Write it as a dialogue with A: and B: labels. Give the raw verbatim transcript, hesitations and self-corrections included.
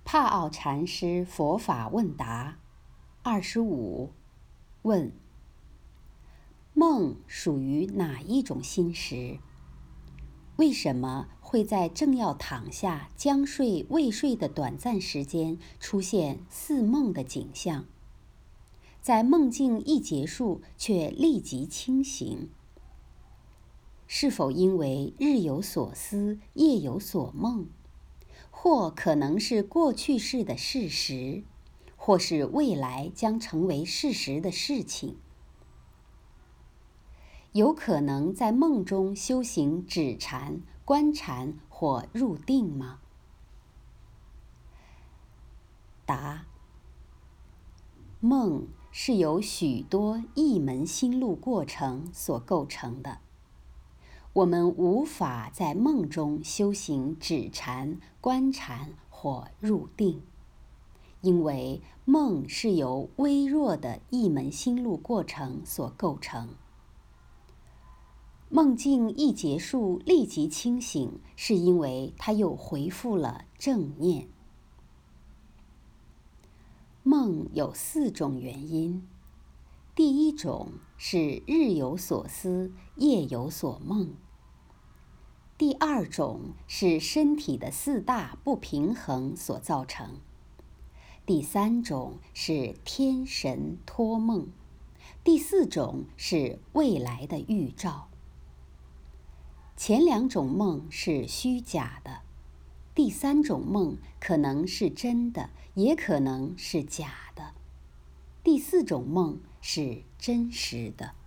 A: 帕奥禅师佛法问答二十五问：梦属于哪一种心识？为什么会在正要躺下将睡未睡的短暂时间出现似梦的景象，在梦境一结束却立即清醒？是否因为日有所思，夜有所梦？或可能是过去式的事实，或是未来将成为事实的事情。有可能在梦中修行止禅、观禅或入定吗？答：梦是由许多一门心路过程所构成的。我们无法在梦中修行止禅、观禅或入定，因为梦是由微弱的一门心路过程所构成。梦境一结束立即清醒，是因为它又恢复了正念。梦有四种原因，第一种是日有所思，夜有所梦。第二种是身体的四大不平衡所造成。第三种是天神托梦。第四种是未来的预兆。前两种梦是虚假的，第三种梦可能是真的，也可能是假的。第四种梦是真实的。